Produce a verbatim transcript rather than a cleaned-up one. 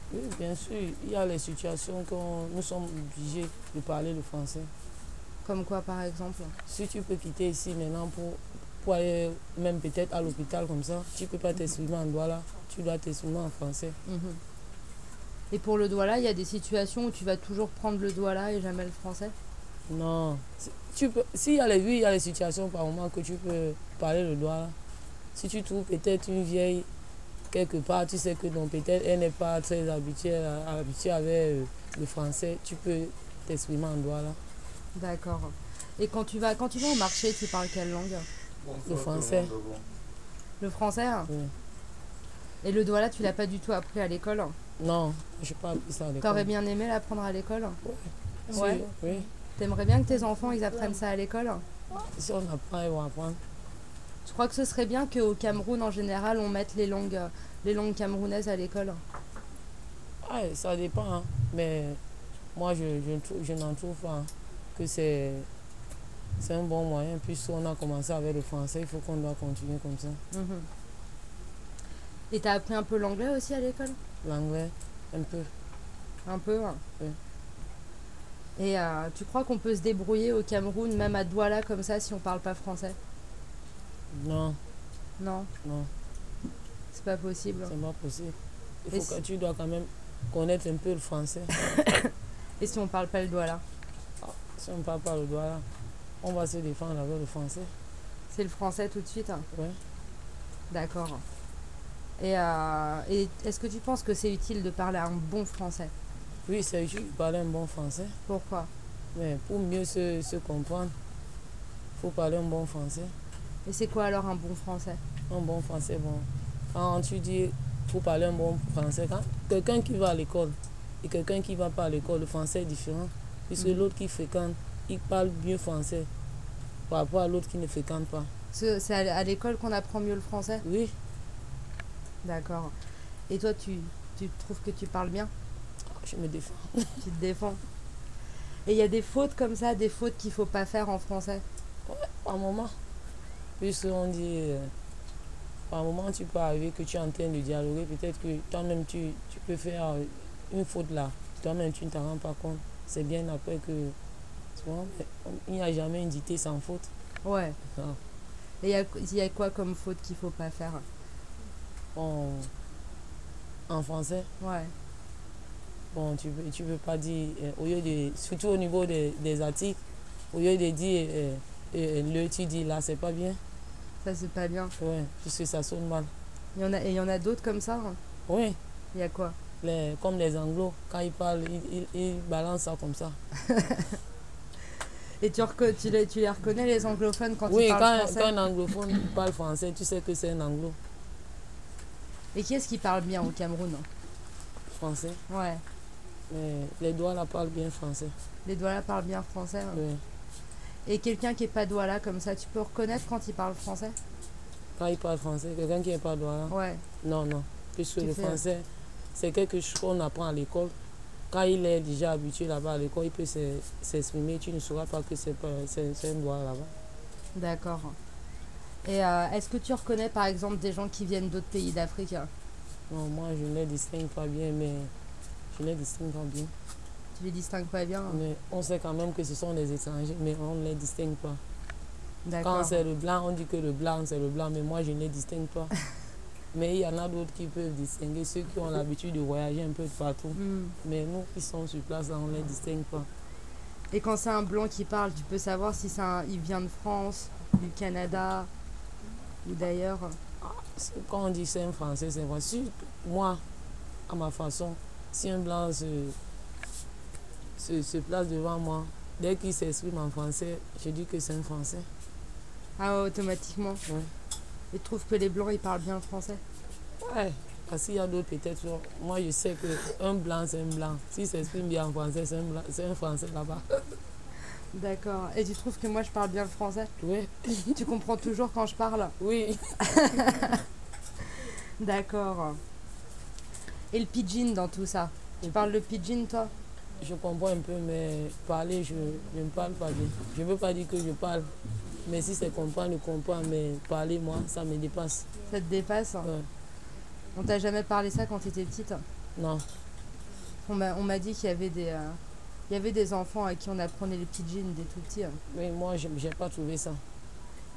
Oui, bien sûr, il y a les situations qu'on nous sommes obligés de parler le français. Comme quoi, par exemple? Si tu peux quitter ici maintenant pour, pour aller même peut-être à l'hôpital comme ça, tu ne peux pas t'exprimer en Douala, tu dois t'exprimer en français. Mhm. Et pour le Douala, il y a des situations où tu vas toujours prendre le Douala et jamais le français? Non. Tu peux, s'il y a les, oui, il y a les situations par moment que tu peux parler le Douala. Si tu trouves peut-être une vieille quelque part, tu sais que non, peut-être elle n'est pas très habituée, habituée avec euh, le français, tu peux t'exprimer en Douala. D'accord. Et quand tu vas, quand tu vas au marché, tu parles quelle langue? Le français. Le français? Oui. Et le Douala, tu l'as pas du tout appris à l'école? Non, je n'ai pas appris ça à l'école. T'aurais bien aimé l'apprendre à l'école? Ouais. Ouais. Si, oui. T'aimerais bien que tes enfants ils apprennent ça à l'école? Si on apprend, ils vont apprendre. Je crois que ce serait bien qu'au Cameroun en général on mette les langues, euh, les langues camerounaises à l'école. Ouais, ça dépend, hein. Mais moi, je, je, je n'en trouve pas hein, que c'est c'est un bon moyen. Puisqu'on a commencé avec le français, il faut qu'on doit continuer comme ça. Mhm. Et t'as appris un peu l'anglais aussi à l'école? L'anglais, un peu. Un peu, hein. Oui. Et euh, tu crois qu'on peut se débrouiller au Cameroun, même à Douala comme ça, si on parle pas français? Non, Non, non, c'est pas possible. c'est pas possible. Il Et faut que si, tu dois quand même connaître un peu le français. et si on parle pas le Douala? Ah, si on ne parle pas le doigt là, on va se défendre avec le français. C'est le français tout de suite, hein. Ouais. D'accord. Et, euh, et est-ce que tu penses que c'est utile de parler un bon français? Oui, c'est utile de parler un bon français. Pourquoi? Mais pour mieux se, se comprendre, il faut parler un bon français. Et c'est quoi alors un bon français? Un bon français, bon. Quand tu dis il faut parler un bon français, quand quelqu'un qui va à l'école et quelqu'un qui ne va pas à l'école, le français est différent. Puisque Mhm. l'autre qui fréquente, il parle mieux français par rapport à l'autre qui ne fréquente pas. C'est c'est à à l'école qu'on apprend mieux le français? Oui, D'accord. Et toi, tu, tu trouves que tu parles bien? je me défends. Tu te défends? Et il y a des fautes comme ça, des fautes qu'il faut pas faire en français? Par moment, puisqu'on dit, euh, par moment, tu peux arriver que tu es en train de dialoguer, peut-être que toi-même, tu, tu peux faire euh, une faute là. Toi-même, tu ne t'en rends pas compte. C'est bien après que, souvent, il n'y a jamais une dictée sans faute. Ouais. Non. Et il y a, il y a quoi comme faute qu'il faut pas faire? Bon, en français, Ouais. bon, tu peux, tu peux pas dire, euh, au lieu de, surtout au niveau des, des articles, au lieu de dire euh, euh, le, tu dis là, c'est pas bien. Ça, c'est pas bien. Ouais, puisque ça sonne mal. Il y en a, et il y en a d'autres comme ça, hein? Oui, Il y a quoi? les, comme les anglos, quand ils parlent, ils, ils, ils balancent ça comme ça. Et tu, reco- tu, les, tu les reconnais, les anglophones, quand ils Oui, parlent quand, français? quand un anglophone parle français, tu sais que c'est un anglo Et qui est-ce qui parle bien au Cameroun? français. Ouais. Mais les doigts là parlent bien français. Les Douala parlent bien français, hein. Oui. Et quelqu'un qui est pas Douala comme ça, tu peux reconnaître quand il parle français? Quand ils parlent français, quelqu'un qui n'est pas doigt là, Ouais. non, non. Puisque Tu le fais. français, c'est quelque chose qu'on apprend à l'école. Quand il est déjà habitué là-bas à l'école, il peut s'e- s'exprimer. Tu ne sauras pas que c'est pas- c'est- c'est un doigt là-bas. D'accord. Et euh, est-ce que tu reconnais par exemple des gens qui viennent d'autres pays d'Afrique? Non, moi je ne les distingue pas bien, mais je les distingue pas bien. Tu les distingues pas bien? Mais on sait quand même que ce sont des étrangers, mais on ne les distingue pas. Quand D'accord. c'est le blanc, on dit que le blanc, c'est le blanc, mais moi, je ne les distingue pas. Mais il y en a d'autres qui peuvent distinguer, ceux qui ont l'habitude de voyager un peu de partout. Hmm. Mais nous qui sommes sur place, là, on ne les distingue pas. Et quand c'est un blanc qui parle, tu peux savoir si c'est un... il vient de France, du Canada ou d'ailleurs? C'est- Quand on dit que c'est un Français, c'est vrai. Si moi, à ma façon, si un blanc se, se, se place devant moi, dès qu'il s'exprime en français, je dis que c'est un Français. Ah ouais, automatiquement. Ouais. Et tu trouves que les blancs ils parlent bien français? Ouais. Parce qu'il y a d'autres peut-être. Moi, je sais qu'un blanc, c'est un blanc. S'il s'exprime bien en français, c'est un, blanc- c'est un Français là-bas. D'accord. Et tu trouves que moi je parle bien le français? Oui, Tu comprends toujours quand je parle? oui. D'accord. Et le pidgin dans tout ça? Tu parles le pidgin toi? Je comprends un peu, mais parler, je, je ne parle pas bien. Je ne veux pas dire que je parle. Mais si c'est comprendre, je comprends. Mais parler, moi, ça me dépasse. Ça te dépasse? Ouais. On t'a jamais parlé ça quand t'étais petite? Non, On m'a on m'a dit qu'il y avait des euh, il y avait des enfants à qui on apprenait les pidgins dès tout petit. Hein. Mais moi, je n'ai pas trouvé ça.